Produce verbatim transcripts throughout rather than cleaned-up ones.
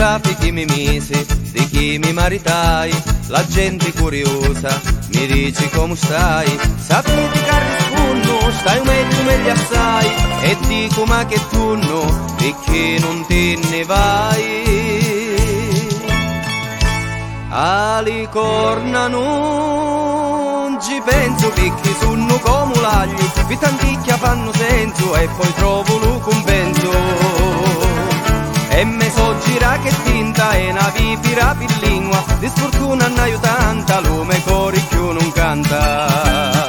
traffici mi misi, di chi mi maritai, la gente curiosa mi dici come stai, sapete che rispondo, stai meglio meglio assai, e dico ma che tu no, perché non te ne vai. Ali corna non ci penso perché sono come l'agli, vi tanticchia fanno senso e poi trovo lo compenso. E me so gira che tinta e una vipira per lingua, di sfortuna ne ho tanta, lume cori più non canta.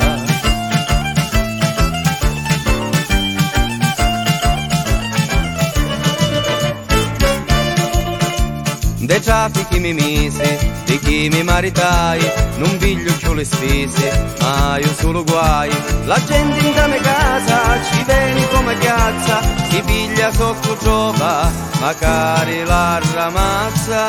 De traffici mi mise, di chi mi maritai, non piglio più le spese, ma io solo guai. La gente in da me casa ci viene come piazza, si piglia sotto trova, magari la ramazza.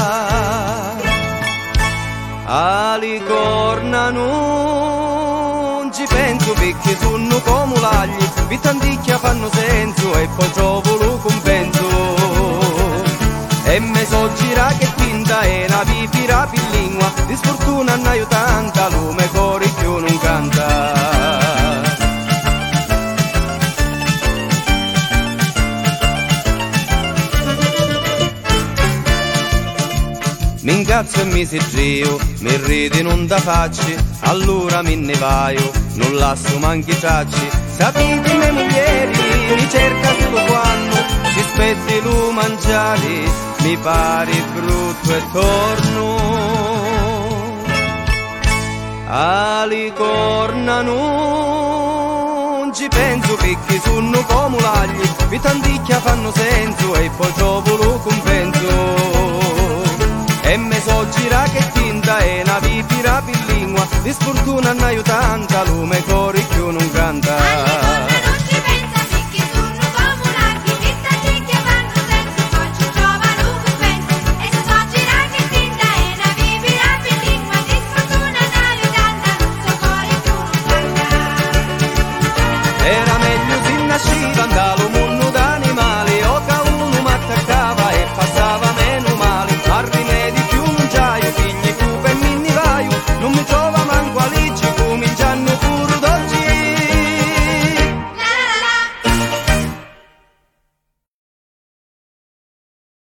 Ali corna non ci penso perché sono come l'agli, vi tanticchia fanno senso e poi trovo lo compenso. E me so gira che tinta e una vipira per lingua, di sfortuna ne ho tanta, lume cori più non canta. Mi incazzo e mi si giro, mi ridi non da facci, allora me ne vaio, non lascio manchi tracci. Sapete me moglieri, mi cerca solo quando si spetti lo mangiare, mi pare brutto e torno. Ali corna non ci penso perché sono come l'agli, vi tanticchia fanno senso e poi trovo lo compenso. E me so gira che tinta e una vipira per lingua, di sfortuna ne ho tanta, lume cori